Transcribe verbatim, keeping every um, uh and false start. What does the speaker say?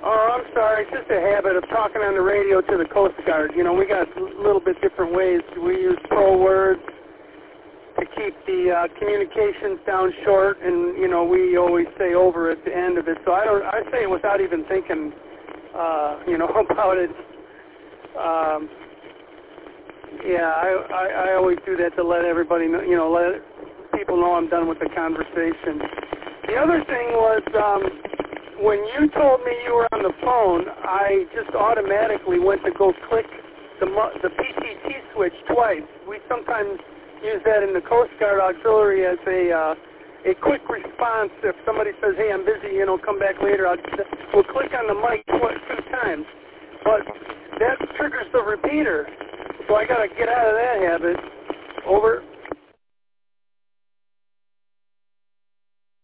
Oh, I'm sorry. It's just a habit of talking on the radio to the Coast Guard. You know, we got a little bit different ways. We use pro words to keep the uh, communications down short, and, you know, we always say over at the end of it. So I don't. I say it without even thinking, uh, you know, about it. Um, yeah, I, I, I always do that to let everybody know, you know, let people know I'm done with the conversation. The other thing was, um, when you told me you were on the phone, I just automatically went to go click the the P T T switch twice. We sometimes use that in the Coast Guard Auxiliary as a uh, a quick response. If somebody says, "Hey, I'm busy," you know, come back later. I'll, we'll click on the mic tw- two times, but that triggers the repeater. So I got to get out of that habit. Over.